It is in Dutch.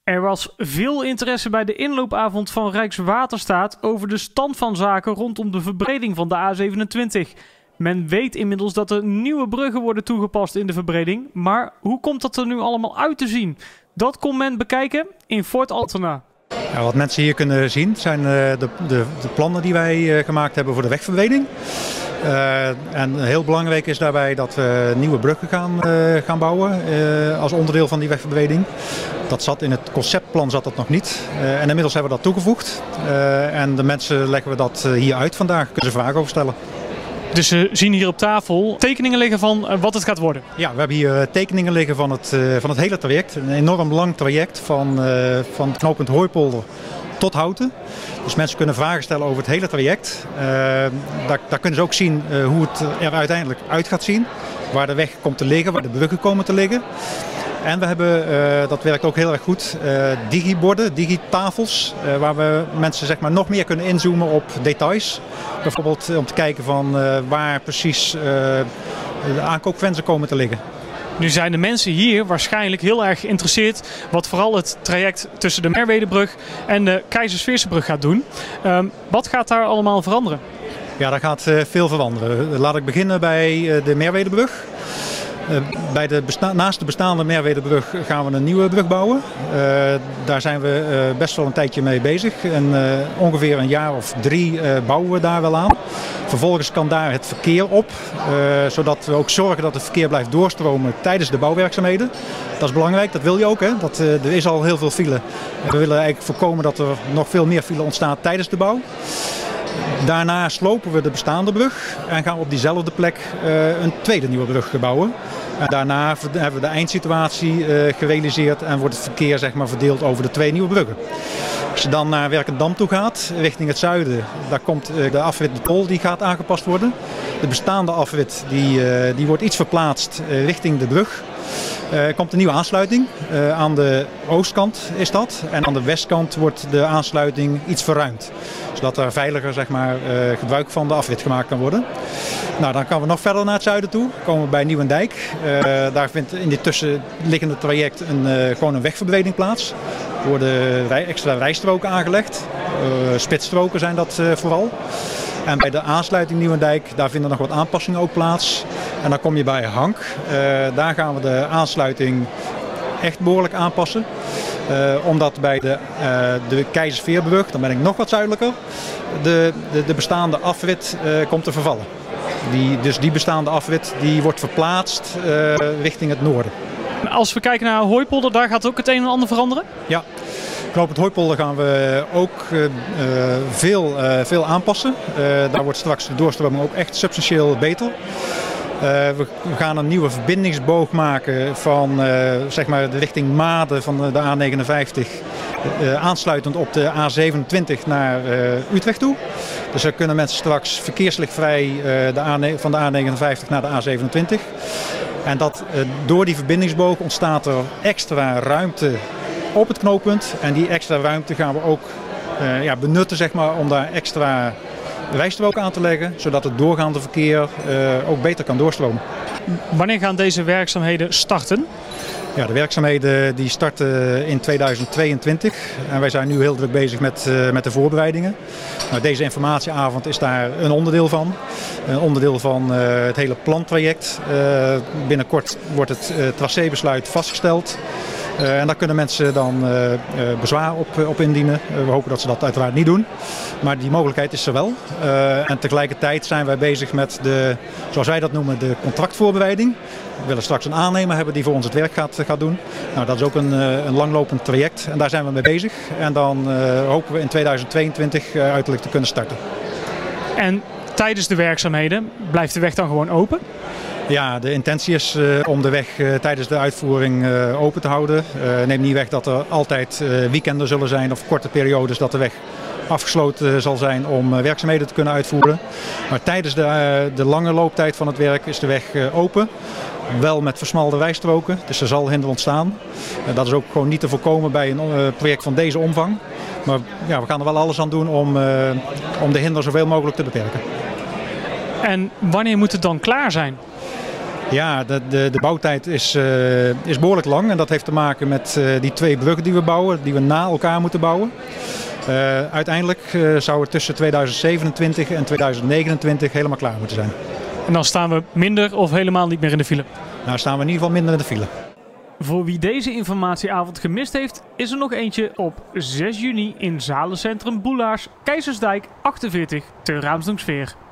Er was veel interesse bij de inloopavond van Rijkswaterstaat over de stand van zaken rondom de verbreding van de A27. Men weet inmiddels dat er nieuwe bruggen worden toegepast in de verbreding. Maar hoe komt dat er nu allemaal uit te zien? Dat kon men bekijken in Fort Altena. Ja, wat mensen hier kunnen zien zijn de plannen die wij gemaakt hebben voor de wegverbreding. En heel belangrijk is daarbij dat we nieuwe bruggen gaan bouwen als onderdeel van die wegverbreding. Dat zat in het conceptplan zat dat nog niet. En inmiddels hebben we dat toegevoegd. En de mensen leggen we dat hier uit vandaag. Kunnen ze vragen over stellen. Dus we zien hier op tafel tekeningen liggen van wat het gaat worden. Ja, we hebben hier tekeningen liggen van het hele traject. Een enorm lang traject van het knooppunt Hooipolder tot Houten. Dus mensen kunnen vragen stellen over het hele traject. Daar kunnen ze ook zien hoe het er uiteindelijk uit gaat zien. Waar de weg komt te liggen, waar de bruggen komen te liggen. En we hebben, dat werkt ook heel erg goed, digiborden, digitafels, waar we mensen zeg maar, nog meer kunnen inzoomen op details. Bijvoorbeeld om te kijken van waar precies de aankoopgrenzen komen te liggen. Nu zijn de mensen hier waarschijnlijk heel erg geïnteresseerd wat vooral het traject tussen de Merwedebrug en de Keizersveersebrug gaat doen. Wat gaat daar allemaal veranderen? Ja, daar gaat veel veranderen. Laat ik beginnen bij de Merwedebrug. Naast de bestaande Merwedebrug gaan we een nieuwe brug bouwen. Daar zijn we best wel een tijdje mee bezig. En ongeveer een jaar of 3 bouwen we daar wel aan. Vervolgens kan daar het verkeer op. Zodat we ook zorgen dat het verkeer blijft doorstromen tijdens de bouwwerkzaamheden. Dat is belangrijk, dat wil je ook. Hè? Er is al heel veel file. We willen eigenlijk voorkomen dat er nog veel meer file ontstaat tijdens de bouw. Daarna slopen we de bestaande brug en gaan we op diezelfde plek een tweede nieuwe brug bouwen. En daarna hebben we de eindsituatie gerealiseerd en wordt het verkeer zeg maar, verdeeld over de 2 nieuwe bruggen. Als je dan naar Werkendam toe gaat, richting het zuiden, daar komt de afrit de Tol, die gaat aangepast worden. De bestaande afrit die wordt iets verplaatst richting de brug. Er komt een nieuwe aansluiting. Aan de oostkant is dat. En aan de westkant wordt de aansluiting iets verruimd. Zodat er veiliger zeg maar, gebruik van de afrit gemaakt kan worden. Nou, dan gaan we nog verder naar het zuiden toe. Dan komen we bij Nieuwendijk. Daar vindt in dit tussenliggende traject gewoon een wegverbreding plaats. Er worden extra rijstroken aangelegd. Spitsstroken zijn dat vooral. En bij de aansluiting Nieuwendijk, daar vinden nog wat aanpassingen ook plaats. En dan kom je bij Hank. Daar gaan we de aansluiting echt behoorlijk aanpassen. Omdat bij de Keizersveerbrug, dan ben ik nog wat zuidelijker, de bestaande afrit komt te vervallen. Die bestaande afrit die wordt verplaatst richting het noorden. Als we kijken naar Hooipolder, daar gaat ook het een en ander veranderen? Ja. Knooppunt Hooipolder gaan we ook veel aanpassen. Daar wordt straks de doorstroming ook echt substantieel beter. We gaan een nieuwe verbindingsboog maken van zeg maar de richting Maden van de A59. Aansluitend op de A27 naar Utrecht toe. Dus dan kunnen mensen straks verkeerslichtvrij van de A59 naar de A27. En door die verbindingsboog ontstaat er extra ruimte op het knooppunt. En die extra ruimte gaan we ook benutten zeg maar, om daar extra rijstroken aan te leggen. Zodat het doorgaande verkeer ook beter kan doorstromen. Wanneer gaan deze werkzaamheden starten? Ja, de werkzaamheden die starten in 2022 en wij zijn nu heel druk bezig met de voorbereidingen. Nou, deze informatieavond is daar een onderdeel van. Een onderdeel van het hele plantraject. Binnenkort wordt het tracébesluit vastgesteld. En daar kunnen mensen dan bezwaar op indienen. We hopen dat ze dat uiteraard niet doen. Maar die mogelijkheid is er wel. En tegelijkertijd zijn wij bezig met zoals wij dat noemen, de contractvoorbereiding. We willen straks een aannemer hebben die voor ons het werk gaat doen. Nou, dat is ook een langlopend traject en daar zijn we mee bezig. En dan hopen we in 2022 uiterlijk te kunnen starten. En tijdens de werkzaamheden blijft de weg dan gewoon open? Ja, de intentie is om de weg tijdens de uitvoering open te houden. Neem niet weg dat er altijd weekenden zullen zijn of korte periodes dat de weg afgesloten zal zijn om werkzaamheden te kunnen uitvoeren. Maar tijdens de lange looptijd van het werk is de weg open. Wel met versmalde rijstroken, dus er zal hinder ontstaan. Dat is ook gewoon niet te voorkomen bij een project van deze omvang. Maar ja, we gaan er wel alles aan doen om de hinder zoveel mogelijk te beperken. En wanneer moet het dan klaar zijn? Ja, de bouwtijd is behoorlijk lang en dat heeft te maken met die 2 bruggen die we bouwen, die we na elkaar moeten bouwen. Uiteindelijk zou het tussen 2027 en 2029 helemaal klaar moeten zijn. En dan staan we minder of helemaal niet meer in de file? Nou staan we in ieder geval minder in de file. Voor wie deze informatieavond gemist heeft, is er nog eentje op 6 juni in Zalencentrum Boelaars, Keizersdijk 48 te Raamsdonksveer.